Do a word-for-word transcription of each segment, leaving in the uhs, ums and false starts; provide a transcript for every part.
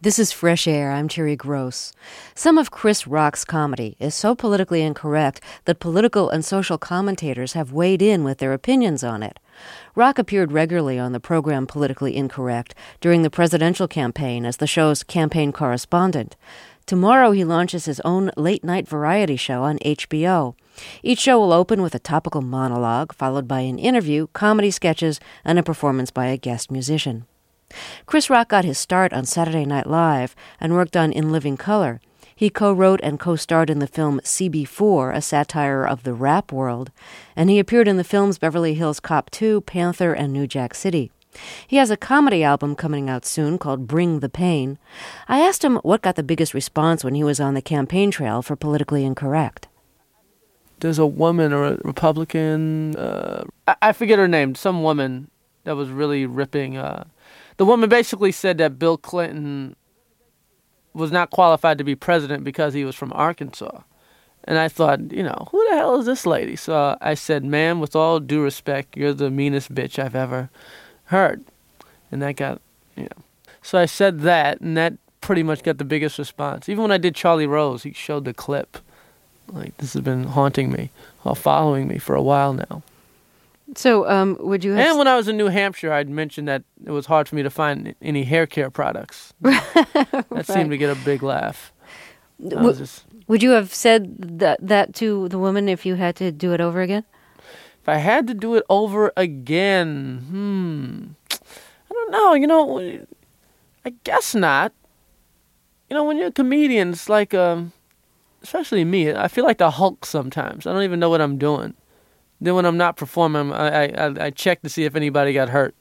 This is Fresh Air. I'm Terry Gross. Some of Chris Rock's comedy is so politically incorrect that political and social commentators have weighed in with their opinions on it. Rock appeared regularly on the program Politically Incorrect during the presidential campaign as the show's campaign correspondent. Tomorrow he launches his own late-night variety show on H B O. Each show will open with a topical monologue, followed by an interview, comedy sketches, and a performance by a guest musician. Chris Rock got his start on Saturday Night Live and worked on In Living Color. He co-wrote and co-starred in the film C B four, a satire of the rap world, and he appeared in the films Beverly Hills Cop two, Panther, and New Jack City. He has a comedy album coming out soon called Bring the Pain. I asked him what got the biggest response when he was on the campaign trail for Politically Incorrect. There's a woman or a Republican, uh, I, I forget her name, some woman that was really ripping. Uh, the woman basically said that Bill Clinton was not qualified to be president because he was from Arkansas. And I thought, you know, who the hell is this lady? So I said, ma'am, with all due respect, you're the meanest bitch I've ever heard. And that got, you know. So I said that, and that pretty much got the biggest response. Even when I did Charlie Rose, he showed the clip. Like, this has been haunting me, or following me for a while now. So, um, would you have... And when I was in New Hampshire, I'd mentioned that it was hard for me to find any hair care products. That right. seemed to get a big laugh. W- just... Would you have said that, that to the woman if you had to do it over again? If I had to do it over again, hmm, I don't know. You know, I guess not. You know, when you're a comedian, it's like, um, especially me, I feel like the Hulk sometimes. I don't even know what I'm doing. Then when I'm not performing, I I, I check to see if anybody got hurt.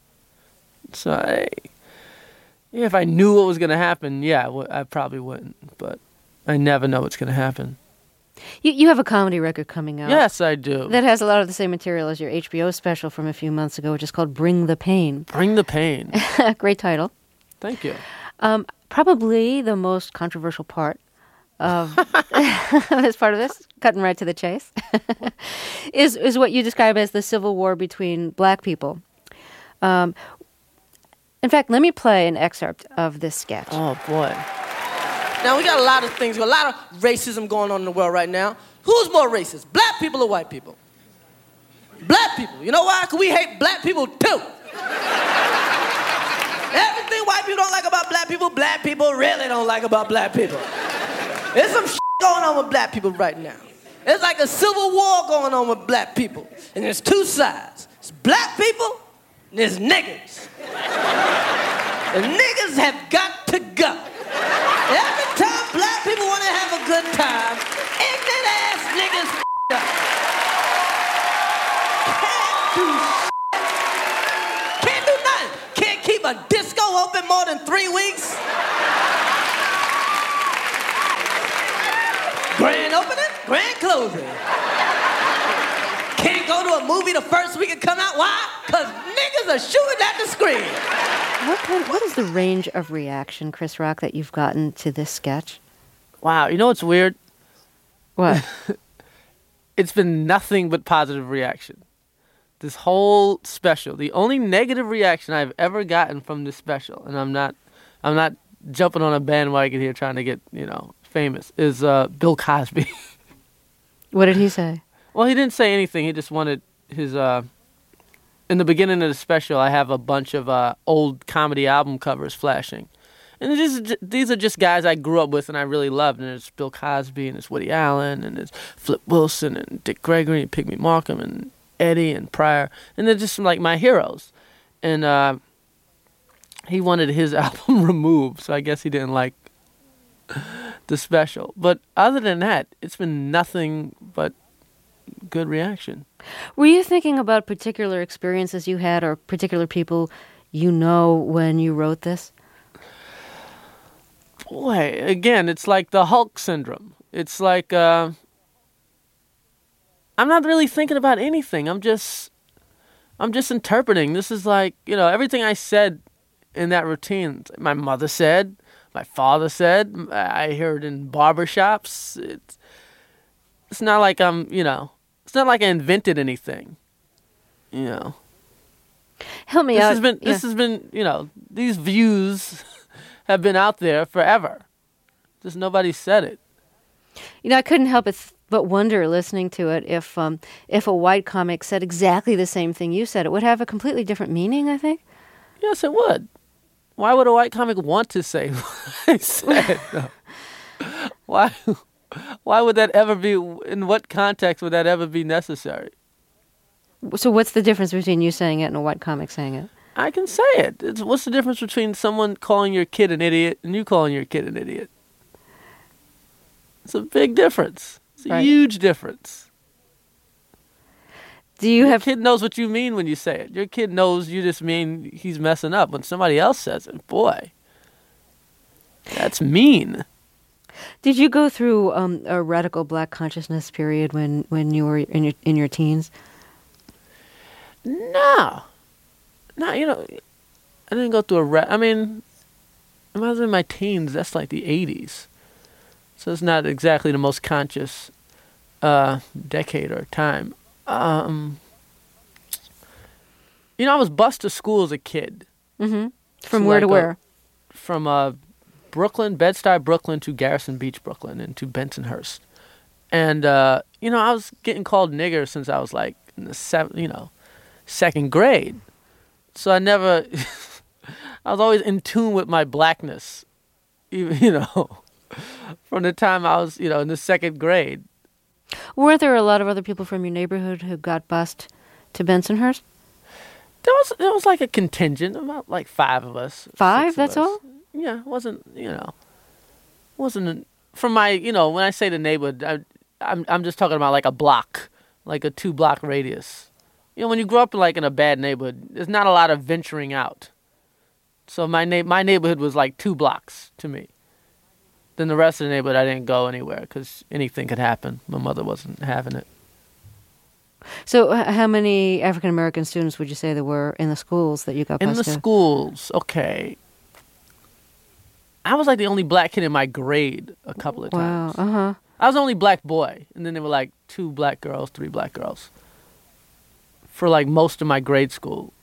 So, I, yeah, if I knew what was going to happen, yeah, I, w- I probably wouldn't. But I never know what's going to happen. You you have a comedy record coming out. Yes, I do. That has a lot of the same material as your H B O special from a few months ago, which is called Bring the Pain. Bring the Pain. Great title. Thank you. Um, probably the most controversial part of this part of this, cutting right to the chase, is is what you describe as the civil war between black people. Um, in fact, let me play an excerpt of this sketch. Oh, boy. Now, we got a lot of things, a lot of racism going on in the world right now. Who's more racist, black people or white people? Black people. You know why? Because we hate black people, too. Everything white people don't like about black people, black people really don't like about black people. There's some shit going on with black people right now. It's like a civil war going on with black people. And there's two sides. It's black people and there's niggas. The niggas have got to go. Every time black people want to have a good time, ignorant ass niggas f*** up. Can't do shit. Can't do nothing. Can't keep a disco open more than three weeks. Grand opening, grand closing. Can't go to a movie the first week it come out. Why? Because niggas are shooting at the screen. What kind, what is the range of reaction, Chris Rock, that you've gotten to this sketch? Wow, you know what's weird? What? It's been nothing but positive reaction. This whole special, the only negative reaction I've ever gotten from this special, and I'm not, I'm not jumping on a bandwagon here trying to get, you know, famous, is uh, Bill Cosby. What did he say? Well, he didn't say anything. He just wanted his. Uh, in the beginning of the special, I have a bunch of uh, old comedy album covers flashing. And these, these are just guys I grew up with and I really loved. And there's Bill Cosby and there's Woody Allen and there's Flip Wilson and Dick Gregory and Pygmy Markham and Eddie and Pryor. And they're just like my heroes. And uh, he wanted his album removed, so I guess he didn't like the special. But other than that, it's been nothing but good reaction. Were you thinking about particular experiences you had or particular people you know when you wrote this? Boy, again, it's like the Hulk syndrome. It's like, uh, I'm not really thinking about anything. I'm just, I'm just interpreting. This is like, you know, everything I said in that routine, my mother said, my father said, I heard in barbershops. It's, it's not like I'm, you know, it's not like I invented anything, you know. Help me this out. Has been, yeah. This has been, you know, these views have been out there forever. Just nobody said it. You know, I couldn't help but, th- but wonder, listening to it, if um, if a white comic said exactly the same thing you said, it would have a completely different meaning, I think. Yes, it would. Why would a white comic want to say what I said? No. Why, why would that ever be, in what context would that ever be necessary? So what's the difference between you saying it and a white comic saying it? I can say it. It's, what's the difference between someone calling your kid an idiot and you calling your kid an idiot? It's a big difference. It's a Right. huge difference. Do you Your have kid knows what you mean when you say it. Your kid knows you just mean he's messing up. When somebody else says it, boy, that's mean. Did you go through um, a radical black consciousness period when, when you were in your in your teens? No. No, you know, I didn't go through a... Ra- I mean, when I was in my teens, that's like the eighties. So it's not exactly the most conscious uh, decade or time. Um, you know, I was bused to school as a kid. Mm-hmm. From So where to like a- where? From uh, Brooklyn, Bed-Stuy, Brooklyn to Garrison Beach, Brooklyn, and to Bensonhurst. And, uh, you know, I was getting called nigger since I was like in the seven, you know, second grade. So I never, I was always in tune with my blackness, even, you know, from the time I was, you know, in the second grade. Weren't there a lot of other people from your neighborhood who got bused to Bensonhurst? There was, there was like a contingent, about like five of us. Five, six of that's us. all? Yeah, it wasn't, you know, wasn't, from my, you know, when I say the neighborhood, I, I'm, I'm just talking about like a block, like a two block radius. You know, when you grow up like in a bad neighborhood, there's not a lot of venturing out. So my na- my neighborhood was like two blocks to me. Then the rest of the neighborhood, I didn't go anywhere because anything could happen. My mother wasn't having it. So h- how many African American students would you say there were in the schools that you got In bused the to? schools, okay. I was like the only black kid in my grade a couple of Wow, times. uh-huh. I was the only black boy, and then there were like two black girls, three black girls. For like most of my grade school.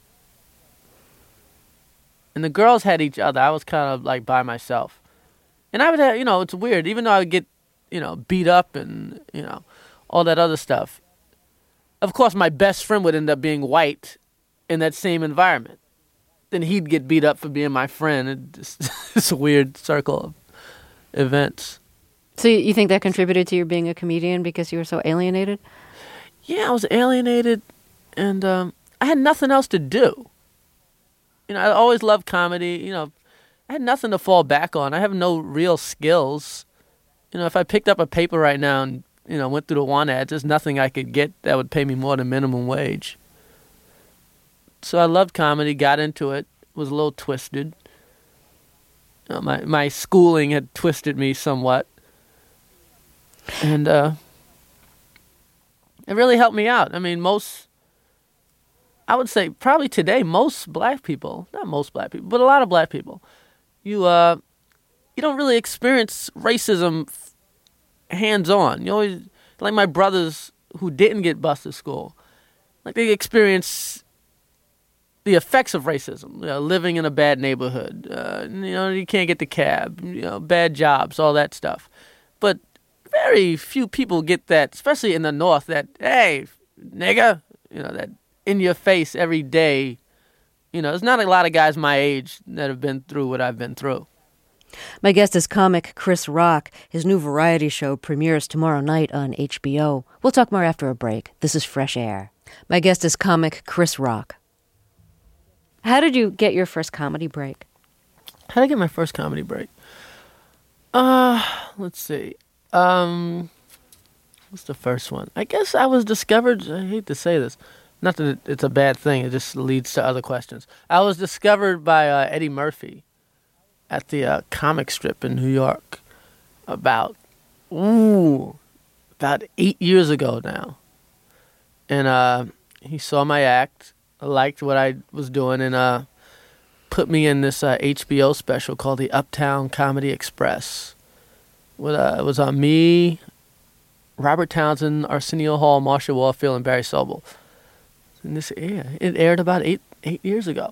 And the girls had each other. I was kind of like by myself. And I would have, you know, it's weird. Even though I would get, you know, beat up and, you know, all that other stuff. Of course, my best friend would end up being white in that same environment. Then he'd get beat up for being my friend. It just, it's a weird circle of events. So you you think that contributed to your being a comedian because you were so alienated? Yeah, I was alienated, and um, I had nothing else to do. You know, I always loved comedy. You know, I had nothing to fall back on. I have no real skills. You know, if I picked up a paper right now and, you know, went through the want ads, there's nothing I could get that would pay me more than minimum wage. So I loved comedy, got into it, was a little twisted. You know, my, my schooling had twisted me somewhat. And uh, it really helped me out. I mean, most, I would say probably today, most black people, not most black people, but a lot of black people, you uh, you don't really experience racism f- hands-on. You always, like my brothers who didn't get bused at school, like they experience the effects of racism, you know, living in a bad neighborhood, uh, you know, you can't get the cab, you know, bad jobs, all that stuff. But very few people get that, especially in the North, that, hey, nigga, you know, that in your face every day. You know, there's not a lot of guys my age that have been through what I've been through. My guest is comic Chris Rock. His new variety show premieres tomorrow night on H B O. We'll talk more after a break. This is Fresh Air. My guest is comic Chris Rock. How did you get your first comedy break? How did I get my first comedy break? Uh, let's see. Um, what's the first one? I guess I was discovered, I hate to say this, not that it's a bad thing, it just leads to other questions. I was discovered by uh, Eddie Murphy at the uh, comic strip in New York about, ooh, about eight years ago now. And uh, he saw my act, liked what I was doing, and uh, put me in this uh, H B O special called the Uptown Comedy Express. With, uh, it was on me, Robert Townsend, Arsenio Hall, Marsha Warfield, and Barry Sobel. And this, yeah, it aired about eight eight years ago.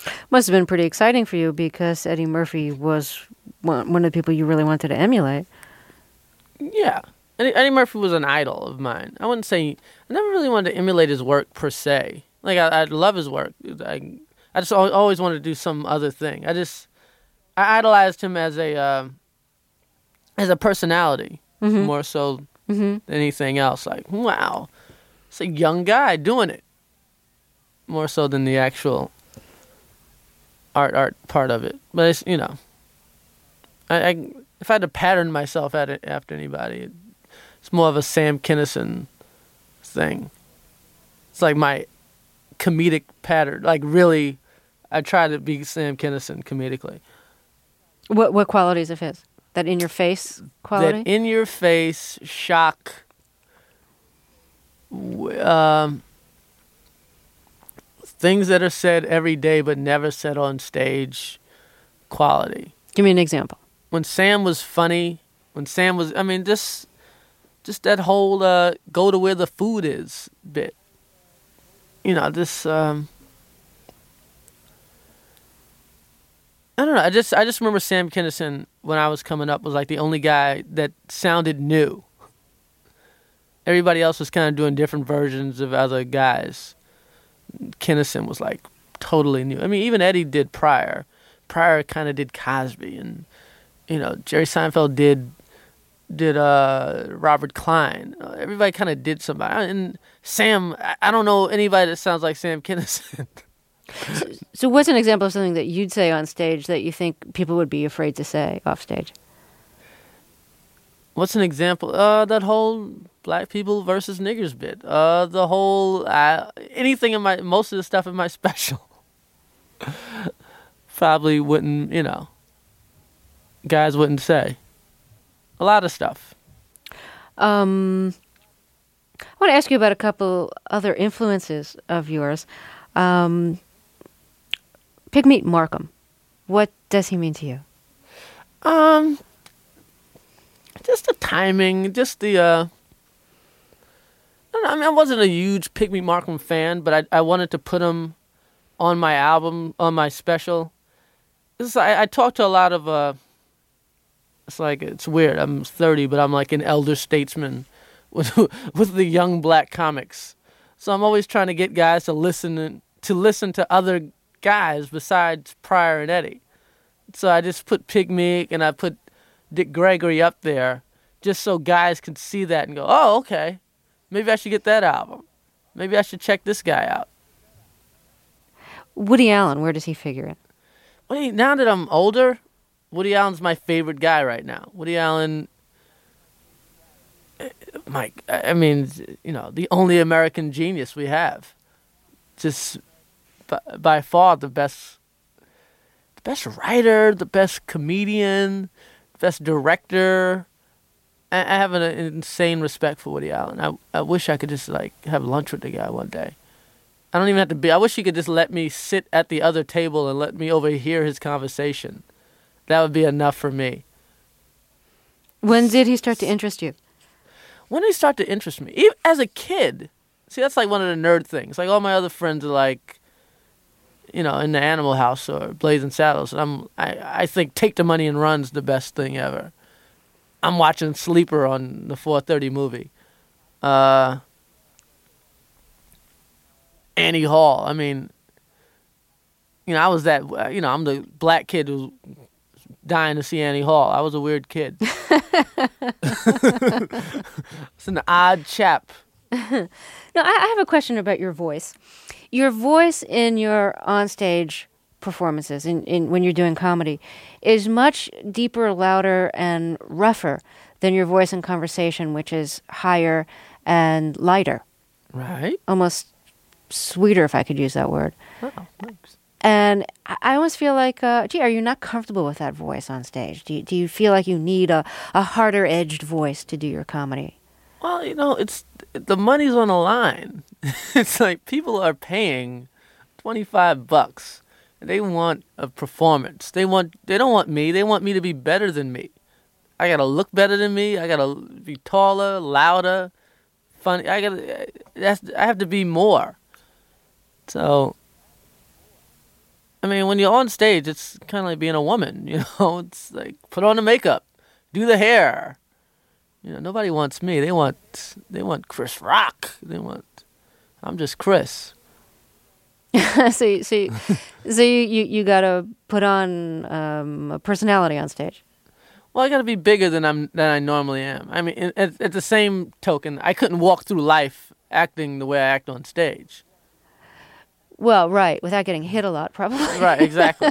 Must have been pretty exciting for you because Eddie Murphy was one one of the people you really wanted to emulate. Yeah. Eddie, Eddie Murphy was an idol of mine. I wouldn't say... I never really wanted to emulate his work per se. Like, I, I love his work. I, I just al- always wanted to do some other thing. I just... I idolized him as a... Uh, as a personality, Mm-hmm. more so Mm-hmm. than anything else. Like, wow. It's a young guy doing it. More so than the actual art art part of it. But it's, you know... I, I if I had to pattern myself at it after anybody... It, It's more of a Sam Kinison thing. It's like my comedic pattern. Like, really, I try to be Sam Kinison comedically. What what qualities of his? That in your face quality? That in-your-face, shock, w- um, things that are said every day but never said on stage quality. Give me an example. When Sam was funny, when Sam was... I mean, just... Just that whole uh, go to where the food is bit. You know, this... Um, I don't know. I just I just remember Sam Kinison, when I was coming up, was like the only guy that sounded new. Everybody else was kind of doing different versions of other guys. Kinison was like totally new. I mean, even Eddie did Pryor. Pryor kind of did Cosby. And, you know, Jerry Seinfeld did... did uh, Robert Klein. Uh, everybody kind of did somebody. And Sam, I, I don't know anybody that sounds like Sam Kinison. So, so what's an example of something that you'd say on stage that you think people would be afraid to say off stage? What's an example? Uh, that whole black people versus niggers bit. Uh, the whole, uh, anything in my, most of the stuff in my special. Probably wouldn't, you know, guys wouldn't say. A lot of stuff. Um, I want to ask you about a couple other influences of yours. Um, Pigmeat Markham. What does he mean to you? Um, just the timing, just the, uh, I don't know, I mean, I wasn't a huge Pigmeat Markham fan, but I, I wanted to put him on my album, on my special. This is, I, I talked to a lot of, uh, it's like, it's weird, I'm thirty, but I'm like an elder statesman with, with the young black comics. So I'm always trying to get guys to listen, to listen to other guys besides Pryor and Eddie. So I just put Pig Meek and I put Dick Gregory up there just so guys can see that and go, oh, okay, maybe I should get that album. Maybe I should check this guy out. Woody Allen, where does he figure in? Well, now that I'm older, Woody Allen's my favorite guy right now. Woody Allen, my, I mean, you know, the only American genius we have. Just by, by far the best, the best writer, the best comedian, the best director. I, I have an, an insane respect for Woody Allen. I, I wish I could just like have lunch with the guy one day. I don't even have to be, I wish he could just let me sit at the other table and let me overhear his conversation. That would be enough for me. When did he start to interest you? When did he start to interest me? Even as a kid. See, that's like one of the nerd things. Like all my other friends are like, you know, in the Animal House or Blazing Saddles. And I'm, I, I think Take the Money and Run's the best thing ever. I'm watching Sleeper on the four thirty movie. Uh, Annie Hall. I mean, you know, I was that, you know, I'm the black kid who was dying to see Annie Hall. I was a weird kid. It's an odd chap. No, I have a question about your voice. Your voice in your onstage performances, in, in when you're doing comedy, is much deeper, louder, and rougher than your voice in conversation, which is higher and lighter. Right. Almost sweeter, if I could use that word. Oh, thanks. And I I almost feel like, uh, gee, are you not comfortable with that voice on stage? Do you, do you feel like you need a, a harder-edged voice to do your comedy? Well, you know, it's the money's on the line. It's like people are paying twenty-five bucks. And they want a performance. They want. They don't want me. They want me to be better than me. I gotta look better than me. I gotta be taller, louder, funny. I gotta. That's. I have to be more. So. I mean, when you're on stage, it's kind of like being a woman, you know? It's like, put on the makeup, do the hair. You know, nobody wants me. They want, they want Chris Rock. They want, I'm just Chris. so, you- so, you- so you, you, you got to put on um, a personality on stage. Well, I got to be bigger than I'm than I normally am. I mean, in- at, at the same token, I couldn't walk through life acting the way I act on stage. Well, right, without getting hit a lot, probably. Right, exactly.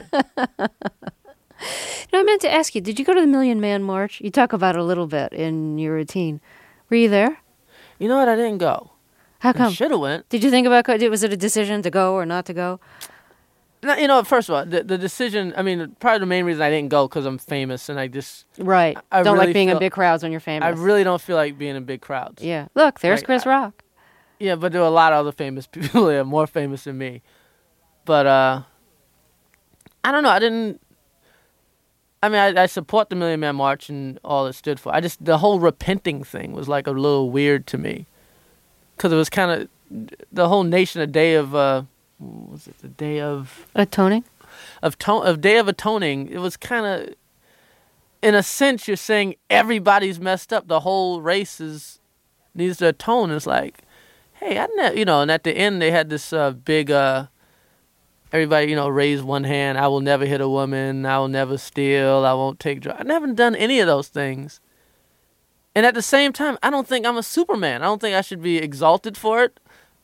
No, I meant to ask you, did you go to the Million Man March? You talk about it a little bit in your routine. Were you there? You know what? I didn't go. How I come? should have went. Did you think about, go- was it a decision to go or not to go? No, you know, first of all, the, the decision, I mean, probably the main reason I didn't go because I'm famous and I just, Right. I Don't really like being in feel- big crowds when you're famous. I really don't feel like being in big crowds. Yeah. Look, there's Like, Chris I- Rock. Yeah, but there were a lot of other famous people that are more famous than me. But, uh, I don't know, I didn't, I mean, I, I support the Million Man March and all it stood for. I just, the whole repenting thing was like a little weird to me. Because it was kind of, the whole nation, a day of, uh, what was it, the day of, Atoning? of, to- of Day of Atoning, it was kind of, in a sense, you're saying everybody's messed up. The whole race is, needs to atone. It's like, hey, I never, you know, and at the end they had this uh, big, uh, everybody, you know, raise one hand. I will never hit a woman. I will never steal. I won't take drugs. I never done any of those things. And at the same time, I don't think I'm a Superman. I don't think I should be exalted for it.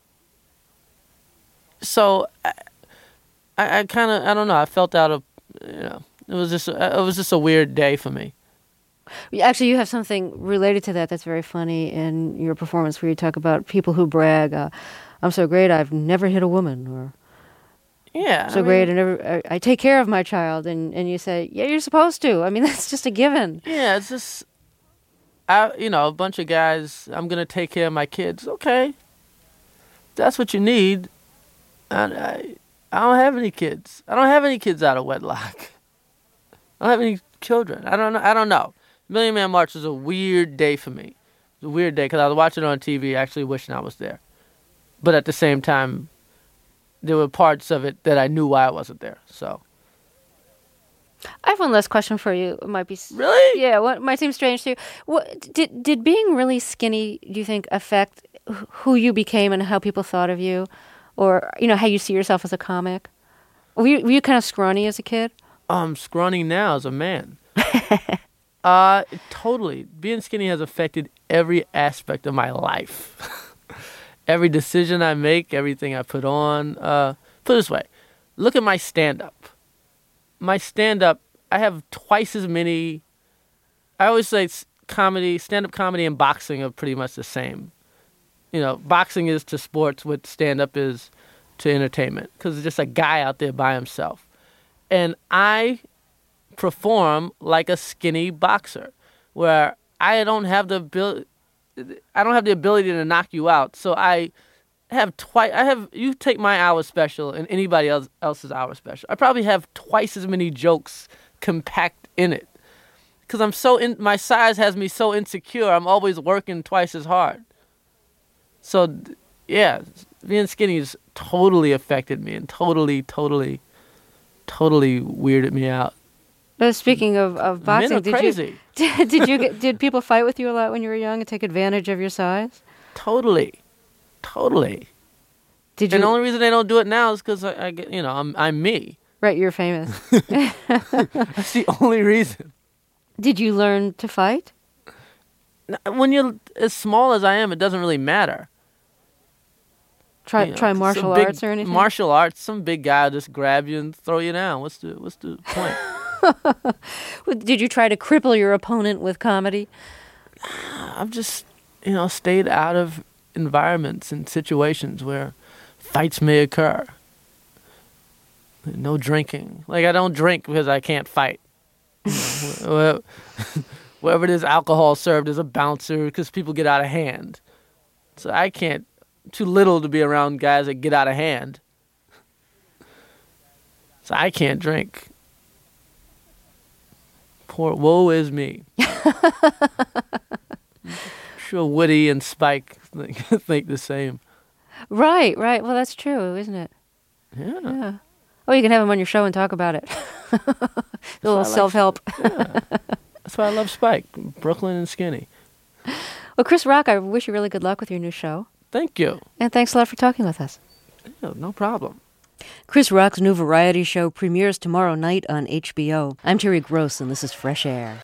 So I, I, I kind of, I don't know. I felt out of, you know, it was just, it was just a weird day for me. Actually, you have something related to that that's very funny in your performance where you talk about people who brag, uh, I'm so great, I've never hit a woman, or Yeah. so I great, I, mean, never, I, I take care of my child, and, and you say, yeah, you're supposed to. I mean, that's just a given. Yeah, it's just, I, you know, a bunch of guys, I'm going to take care of my kids. Okay. That's what you need. I, I, I don't have any kids. I don't have any kids out of wedlock. I don't have any children. I don't know. I don't know. Million Man March was a weird day for me. It was a weird day because I was watching it on T V, actually wishing I was there. But at the same time, there were parts of it that I knew why I wasn't there. So. I have one last question for you. It might be s- Really? Yeah, what might seem strange to you. What did did being really skinny, do you think, affect wh- who you became and how people thought of you, or you know how you see yourself as a comic? Were you, were you kind of scrawny as a kid? I'm scrawny now as a man. uh, totally. Being skinny has affected every aspect of my life. Every decision I make, everything I put on. Uh, put it this way. Look at my stand-up. My stand-up, I have twice as many. I always say s- comedy, stand-up comedy and boxing are pretty much the same. You know, boxing is to sports what stand-up is to entertainment. Because it's just a guy out there by himself. And I perform like a skinny boxer, where I don't have the ability. I don't have the ability to knock you out. So I have twice. I have you take my hour special and anybody else else's hour special. I probably have twice as many jokes compact in it, because I'm so in. My size has me so insecure. I'm always working twice as hard. So, yeah, being skinny has totally affected me and totally, totally. Totally weirded me out. Uh, speaking of, of boxing, Men are did crazy. you did, did you get, did people fight with you a lot when you were young and take advantage of your size? Totally, totally. Did you? And the only reason they don't do it now is because I, I get, you know, I'm I'm me. Right, you're famous. That's the only reason. Did you learn to fight? N- When you're as small as I am, it doesn't really matter. Try You know, try some martial big- arts or anything? Martial arts, some big guy will just grab you and throw you down. What's the what's the point? Did you try to cripple your opponent with comedy? I've just, you know, stayed out of environments and situations where fights may occur. No drinking. Like, I don't drink because I can't fight. You know, where- wherever there's alcohol served, there's a bouncer because people get out of hand. So I can't, too little to be around guys that get out of hand. So I can't drink. Poor, woe is me. Sure Woody and Spike think, think the same. Right, right. Well, that's true, isn't it? Yeah. Yeah. Oh, you can have him on your show and talk about it. A little like- self-help. Yeah. That's why I love Spike, Brooklyn and Skinny. Well, Chris Rock, I wish you really good luck with your new show. Thank you. And thanks a lot for talking with us. Yeah, no problem. Chris Rock's new variety show premieres tomorrow night on H B O. I'm Terry Gross, and this is Fresh Air.